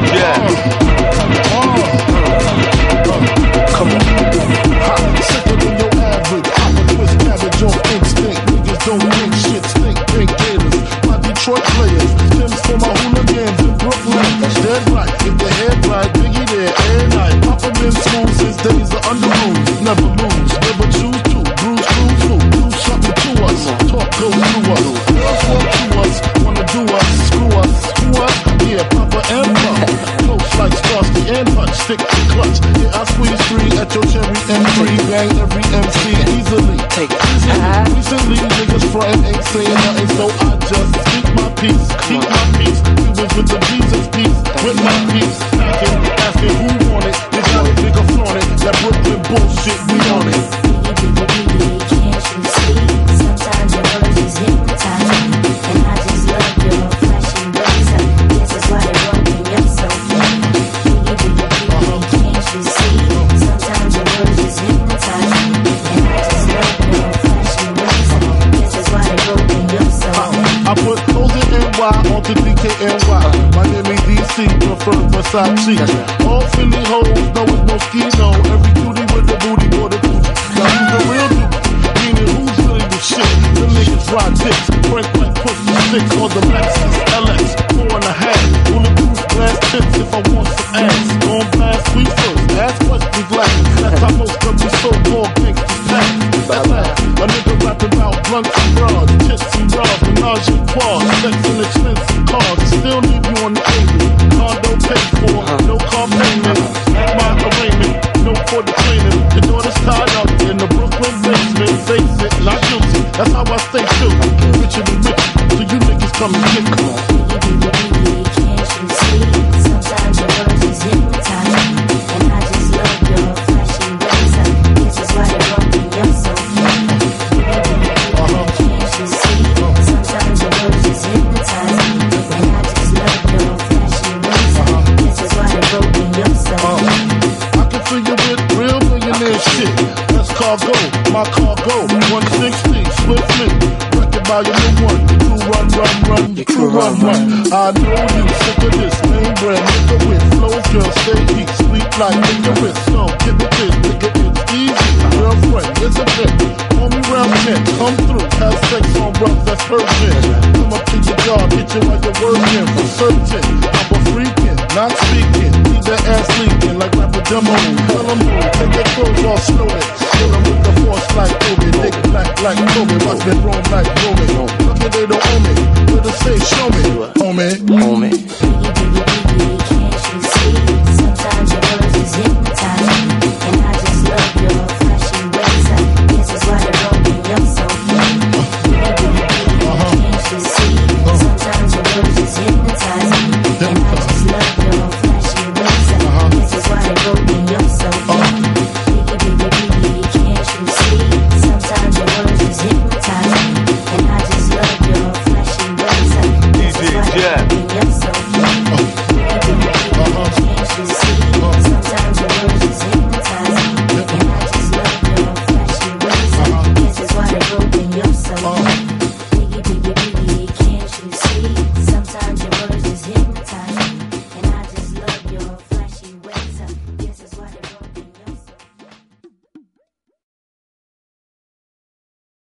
Yeah. Come on. Sicker than your average. I'm a twist cabbage on instinct. Niggas don't think shit stink. Pink gators. My Detroit players. Tim's for my hooligans in Brooklyn. Dead right. If the head right, Biggie there every night. Papa been smooth since days of under rules. Never lose. Never choose to. Bruise, cruise, fool. Do something to us. Talk goes through us. Girls walk to us. Wanna do us. Screw us. Who us? Yeah, Papa and Papa. Close like Starsky and Hutch. Stick to clutch. Yeah, I squeeze free at your cherry M3. Bang every MC easily. Recently, niggas frontin' ain't saying nothing, so I just speak my peace. Keep my peace. Cubans with the Jesus peace. With my peace. Asking who want it. You got it, nigga flaunt it. That Brooklyn bullshit, we on it. Can't you see? Sometimes your words just hypnotize me. And I just love your flashing razor. This is why they're working you so funny. Can't you see? Sometimes your words just hypnotize me. And I just love your flashing razor. This is why they're working you so funny. I put O's in NY onto DKNY. My name is DC, prefer Versace. All Philly hoes know it's Moschino. Every cutie with the booty for the coochie. Now who's the real dude? Meaning who's really the shit? The niggas ride dicks, break like pussy six on the Lexus LX 4.5. Bulletproof glass tips if I want some ass. Gon' blast we first, ask questions last. That's how most of these so-called gangsters pass. That's how a nigga rapping about blunts and bras, tits and bras, menage a trois, sex and expensive cars. Still leave you on the table. Condo paid for, no car payment. At my arraignment, no for the training. The daughter's tied up in the Brooklyn basement. Face it, not guilty. That's how I stay true. Richer than rich, so you niggas come and get me. Can't you see? Sometimes your words just hypnotize me. And I just love your flashing razor. This is why they're working you so funny. Can't you see? Sometimes your words just hypnotize me. And I just love your flashing razor. This is why they're working you so funny. I can fill you with real millionaire shit. That's cargo, my cargo. 160, swiftly. Record by your new one. The crew run. The crew run. I know you sick of this name brand. Nigga with flows, girl, stay heat. Sweet like nigga with snow. Get the this, nigga, it's easy. Girlfriend, it's a bit. Call me round 10, come through. Have sex on rough, that's urgent. Come up to your job, hit you while you're working. For certain, I'm a freaking, not speaking. Leave that ass leaking like rapper demo. Tell them who, take their clothes off slowly. Kill them with the force like Kobe. Nigga black like Kobe. Watch me roam like Roman. Look at they don't own me. Where to say, show me, homie.